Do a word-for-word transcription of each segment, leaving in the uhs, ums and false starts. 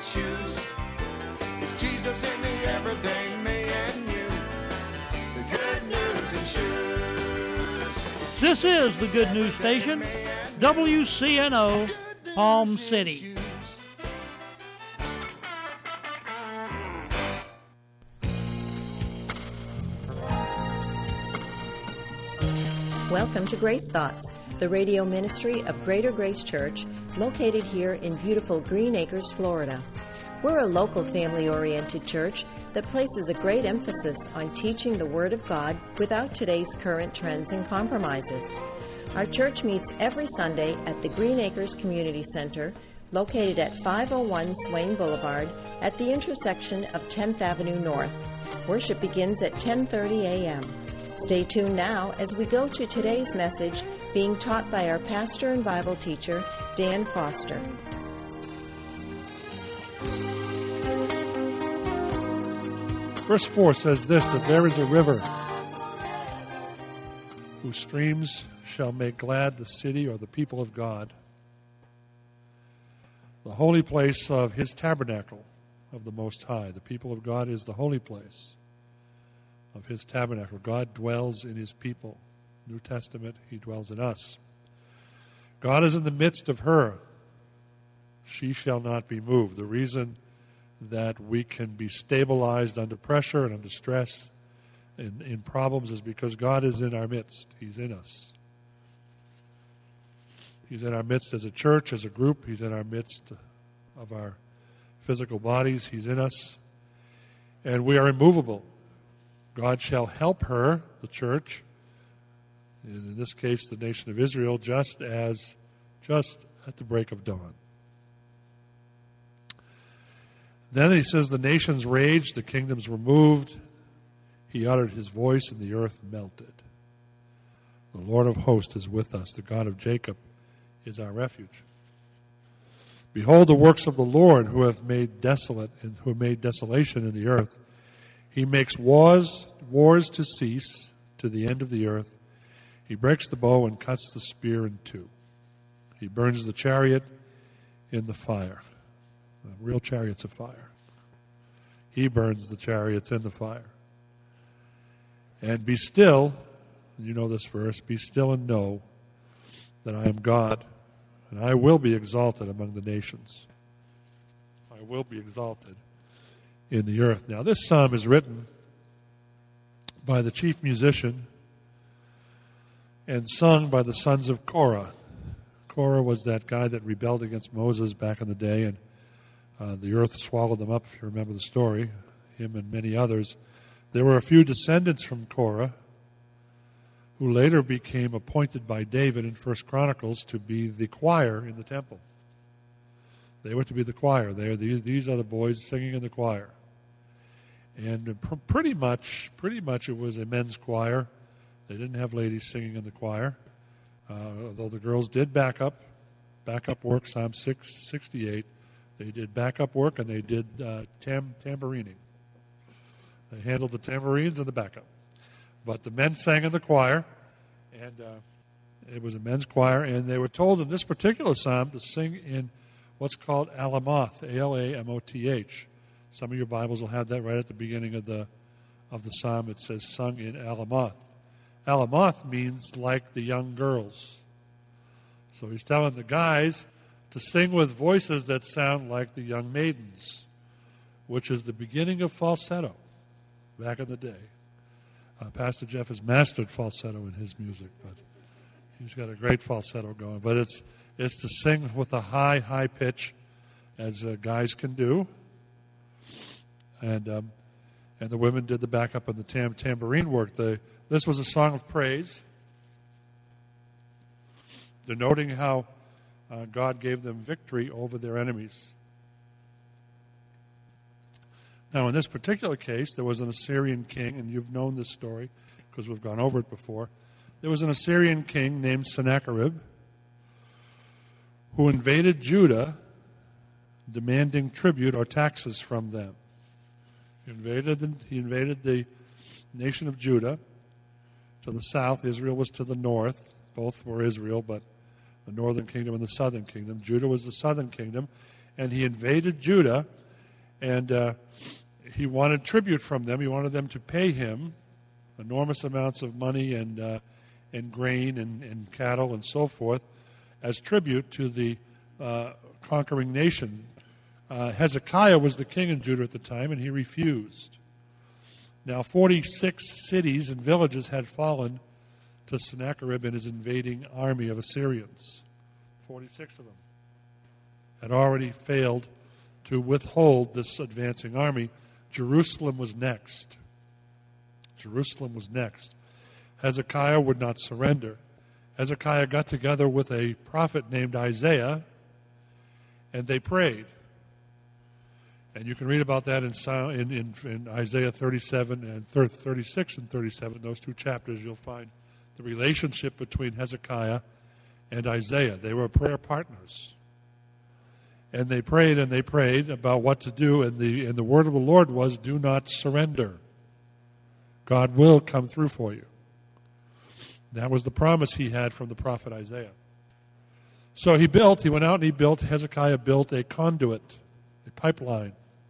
shoes. It's Jesus in the everyday me and you. The good news in shoes. This is the Good News Station, W C N O, Palm City. Welcome to Grace Thoughts, the radio ministry of Greater Grace Church, located here in beautiful Green Acres, Florida. We're a local family-oriented church that places a great emphasis on teaching the Word of God without today's current trends and compromises. Our church meets every Sunday at the Green Acres Community Center, located at five oh one Swain Boulevard at the intersection of tenth Avenue North. Worship begins at ten thirty a.m. Stay tuned now as we go to today's message being taught by our pastor and Bible teacher, Dan Foster. Verse four says this, that there is a river whose streams shall make glad the city or the people of God, the holy place of his tabernacle of the Most High. The people of God is the holy place of his tabernacle. God dwells in his people. New Testament, he dwells in us. God is in the midst of her. She shall not be moved. The reason that we can be stabilized under pressure and under stress in, in problems is because God is in our midst. He's in us. He's in our midst as a church, as a group. He's in our midst of our physical bodies. He's in us. And we are immovable. God shall help her, the church, in this case the nation of Israel, just as, just at the break of dawn. Then he says, the nations raged, the kingdoms were moved. He uttered his voice, and the earth melted. The Lord of hosts is with us. The God of Jacob is our refuge. Behold the works of the Lord, who have made desolate and who have made desolation in the earth. He makes wars, wars to cease to the end of the earth. He breaks the bow and cuts the spear in two. He burns the chariot in the fire. The real chariots of fire. He burns the chariots in the fire. And be still, you know this verse, be still and know that I am God, and I will be exalted among the nations. I will be exalted in the earth. Now, this psalm is written by the chief musician and sung by the sons of Korah. Korah was that guy that rebelled against Moses back in the day, and uh, the earth swallowed them up, if you remember the story, him and many others. There were a few descendants from Korah who later became appointed by David in First Chronicles to be the choir in the temple. They were to be the choir. They are these, these are the boys singing in the choir. And pr- pretty much, pretty much it was a men's choir. They didn't have ladies singing in the choir, uh, although the girls did back up, backup work, Psalm six sixty-eight. They did backup work, and they did uh, tam- tamburining. They handled the tambourines and the backup. But the men sang in the choir, and uh, it was a men's choir, and they were told in this particular psalm to sing in what's called Alamoth, A L A M O T H. Some of your Bibles will have that right at the beginning of the of the psalm. It says, sung in Alamoth. Alamoth means like the young girls. So he's telling the guys to sing with voices that sound like the young maidens, which is the beginning of falsetto back in the day. Uh, Pastor Jeff has mastered falsetto in his music, but he's got a great falsetto going. But it's it's to sing with a high, high pitch, as uh, guys can do. And um, and the women did the backup and the tam- tambourine work. The, this was a song of praise, denoting how uh, God gave them victory over their enemies. Now, in this particular case, there was an Assyrian king, and you've known this story because we've gone over it before. There was an Assyrian king named Sennacherib who invaded Judah, demanding tribute or taxes from them. He invaded the, he invaded the nation of Judah to the south. Israel was to the north. Both were Israel, but the northern kingdom and the southern kingdom. Judah was the southern kingdom. and he invaded Judah, and uh, he wanted tribute from them. He wanted them to pay him enormous amounts of money and uh, and grain and, and cattle and so forth as tribute to the uh, conquering nation. Uh, Hezekiah was the king in Judah at the time, and he refused. Now, forty-six cities and villages had fallen to Sennacherib and his invading army of Assyrians. forty-six of them had already failed to withhold this advancing army. Jerusalem was next. Jerusalem was next. Hezekiah would not surrender. Hezekiah got together with a prophet named Isaiah, and they prayed. And you can read about that in, in, in, in Isaiah thirty-seven and thirty-six and thirty-seven, those two chapters. You'll find the relationship between Hezekiah and Isaiah. They were prayer partners. And they prayed and they prayed about what to do, and the, and the word of the Lord was, do not surrender. God will come through for you. That was the promise he had from the prophet Isaiah. So he built, he went out and he built, Hezekiah built a conduit, a pipeline.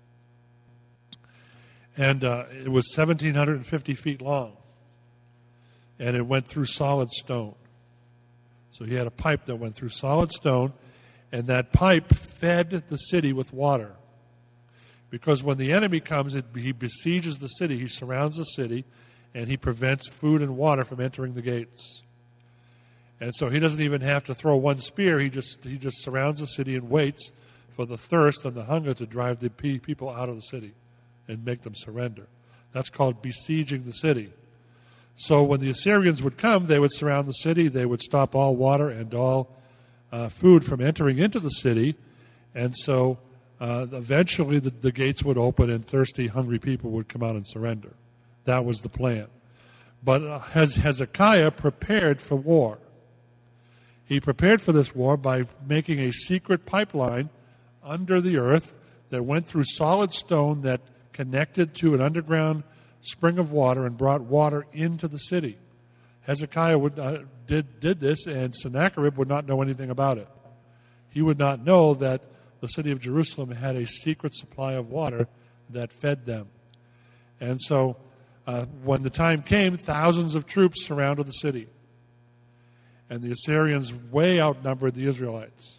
And uh, it was one thousand seven hundred fifty feet long. And it went through solid stone. So he had a pipe that went through solid stone, and that pipe fed the city with water. Because when the enemy comes, it, he besieges the city, he surrounds the city, and he prevents food and water from entering the gates. And so he doesn't even have to throw one spear, he just he just surrounds the city and waits for the thirst and the hunger to drive the people out of the city and make them surrender. That's called besieging the city. So when the Assyrians would come, they would surround the city, they would stop all water and all uh, food from entering into the city, and so uh, eventually the, the gates would open and thirsty, hungry people would come out and surrender. That was the plan. But uh, Hezekiah prepared for war. He prepared for this war by making a secret pipeline under the earth that went through solid stone that connected to an underground spring of water and brought water into the city. Hezekiah would, uh, did, did this, and Sennacherib would not know anything about it. He would not know that the city of Jerusalem had a secret supply of water that fed them. And so uh, when the time came, thousands of troops surrounded the city. And the Assyrians way outnumbered the Israelites.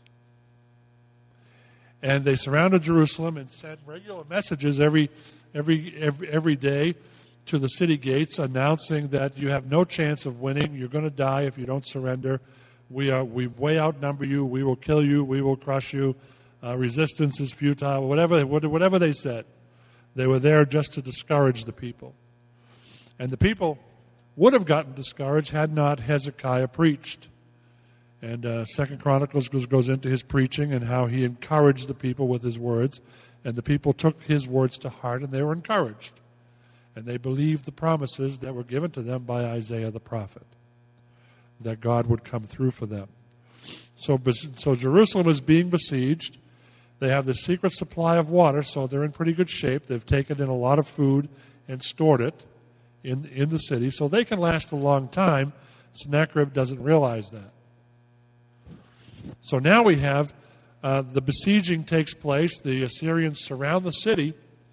And they surrounded Jerusalem and sent regular messages every, every, every, every day to the city gates, announcing that you have no chance of winning. You're going to die if you don't surrender. We are we way outnumber you. We will kill you. We will crush you. Uh, resistance is futile. Whatever whatever they said, they were there just to discourage the people. And the people would have gotten discouraged had not Hezekiah preached. And uh, Second Chronicles goes, goes into his preaching and how he encouraged the people with his words. And the people took his words to heart, and they were encouraged. And they believed the promises that were given to them by Isaiah the prophet, that God would come through for them. So, so Jerusalem is being besieged. They have this secret supply of water, so they're in pretty good shape. They've taken in a lot of food and stored it in, in the city, so they can last a long time. Sennacherib doesn't realize that. So now we have uh, the besieging takes place. The Assyrians surround the city,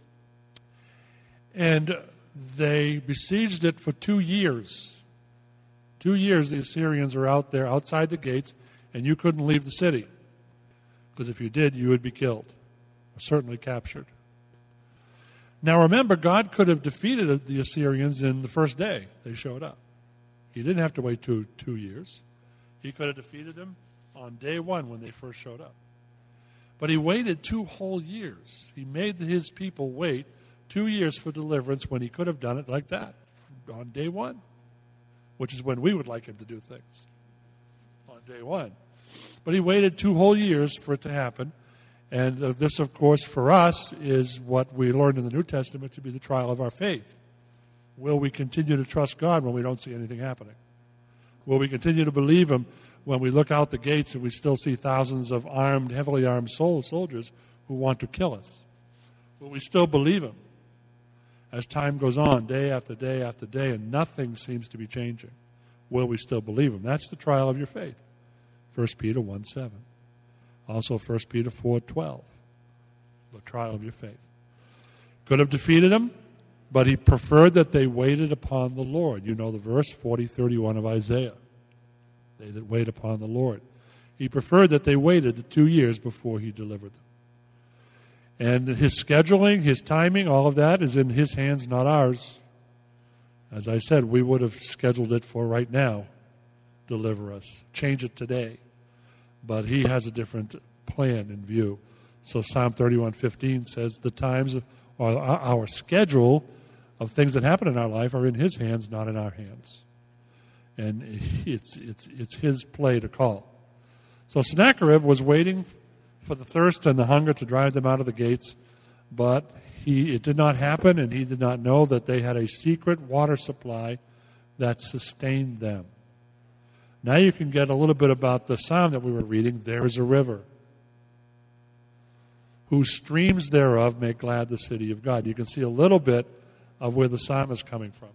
and they besieged it for two years. Two years the Assyrians are out there outside the gates, and you couldn't leave the city. Because if you did, you would be killed, or certainly captured. Now remember, God could have defeated the Assyrians in the first day they showed up. He didn't have to wait two, two years. He could have defeated them on day one when they first showed up. But he waited two whole years. He made his people wait two years for deliverance when he could have done it like that, on day one, which is when we would like him to do things, on day one. But he waited two whole years for it to happen. And uh, this, of course, for us is what we learned in the New Testament to be the trial of our faith. Will we continue to trust God when we don't see anything happening? Will we continue to believe him when we look out the gates and we still see thousands of armed, heavily armed soldiers who want to kill us? Will we still believe him as time goes on, day after day after day, and nothing seems to be changing? Will we still believe him? That's the trial of your faith. First Peter one seven. Also First Peter four twelve. the trial of your faith. Could have defeated them, but he preferred that they waited upon the Lord. You know the verse, forty thirty-one of Isaiah. They that wait upon the Lord. He preferred that they waited the two years before he delivered them. And his scheduling, his timing, all of that is in his hands, not ours. As I said, we would have scheduled it for right now. Deliver us. Change it today. But he has a different plan in view. So Psalm thirty-one fifteen says the times or our schedule of things that happen in our life are in his hands, not in our hands. And it's it's it's his play to call. So Sennacherib was waiting for the thirst and the hunger to drive them out of the gates, but he it did not happen, and he did not know that they had a secret water supply that sustained them. Now you can get a little bit about the psalm that we were reading. There is a river, whose streams thereof make glad the city of God. You can see a little bit of where the psalm is coming from.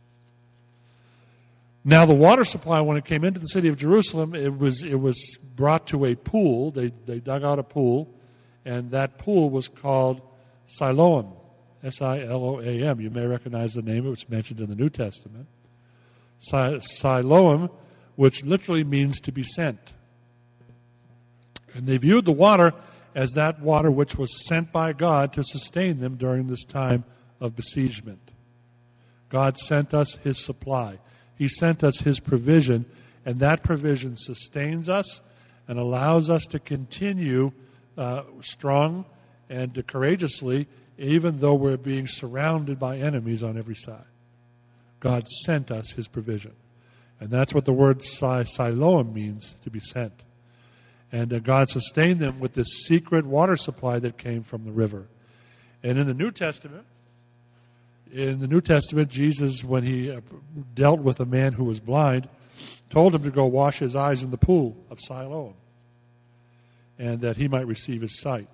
Now the water supply, when it came into the city of Jerusalem, it was it was brought to a pool. They they dug out a pool, and that pool was called Siloam, S I L O A M. You may recognize the name. It was mentioned in the New Testament. Siloam, which literally means to be sent. And they viewed the water as that water which was sent by God to sustain them during this time of besiegement. God sent us his supply. He sent us his provision, and that provision sustains us and allows us to continue uh, strong and courageously, even though we're being surrounded by enemies on every side. God sent us his provision. And that's what the word Siloam means, to be sent. And uh, God sustained them with this secret water supply that came from the river. And in the New Testament, in the New Testament, Jesus, when he uh, dealt with a man who was blind, told him to go wash his eyes in the pool of Siloam, and that he might receive his sight.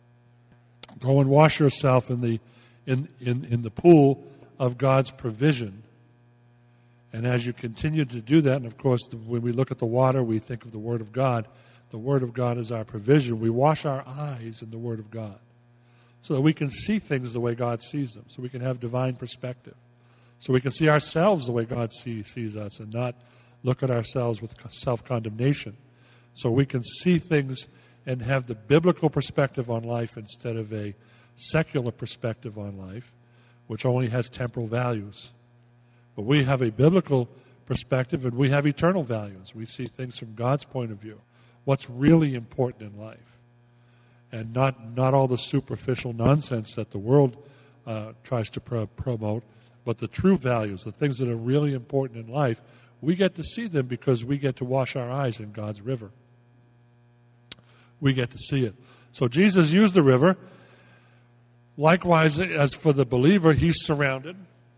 Go and wash yourself in the in, in, in the pool of God's provision. And as you continue to do that, and of course, when we look at the water, we think of the Word of God. The Word of God is our provision. We wash our eyes in the Word of God so that we can see things the way God sees them, so we can have divine perspective, so we can see ourselves the way God see, sees us and not look at ourselves with self-condemnation, so we can see things and have the biblical perspective on life instead of a secular perspective on life, which only has temporal values. But we have a biblical perspective, and we have eternal values. We see things from God's point of view, what's really important in life, and not, not all the superficial nonsense that the world uh, tries to pro- promote, but the true values, the things that are really important in life. We get to see them because we get to wash our eyes in God's river. We get to see it. So Jesus used the river. Likewise, as for the believer, he's surrounded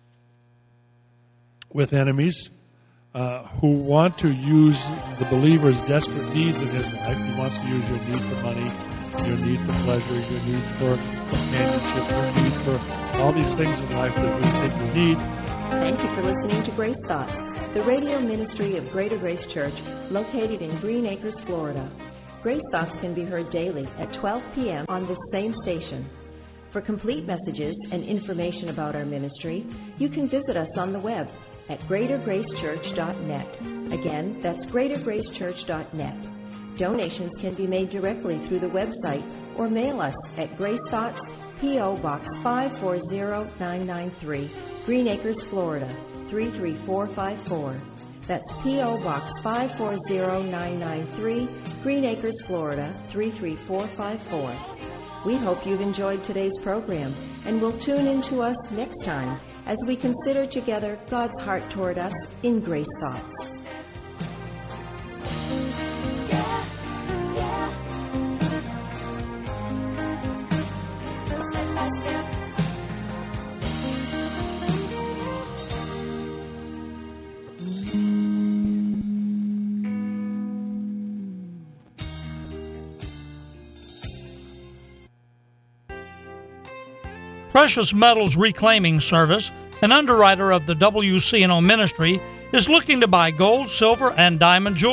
with enemies uh, who want to use the believer's desperate needs in his life. He wants to use your need for money, your need for pleasure, your need for companionship, your need for all these things in life that we think we need. Thank you for listening to Grace Thoughts, the radio ministry of Greater Grace Church, located in Green Acres, Florida. Grace Thoughts can be heard daily at twelve p.m. on this same station. For complete messages and information about our ministry, you can visit us on the web at greater grace church dot net. Again, that's greater grace church dot net. Donations can be made directly through the website or mail us at Grace Thoughts, P O. Box five four zero nine nine three, Green Acres, Florida, three three four five four. That's P O. Box five four zero nine nine three, Green Acres, Florida, three three four five four. We hope you've enjoyed today's program and will tune in to us next time as we consider together God's heart toward us in Grace Thoughts. Yeah, yeah. Step by step. Precious Metals Reclaiming Service, an underwriter of the W C N O ministry, is looking to buy gold, silver, and diamond jewelry.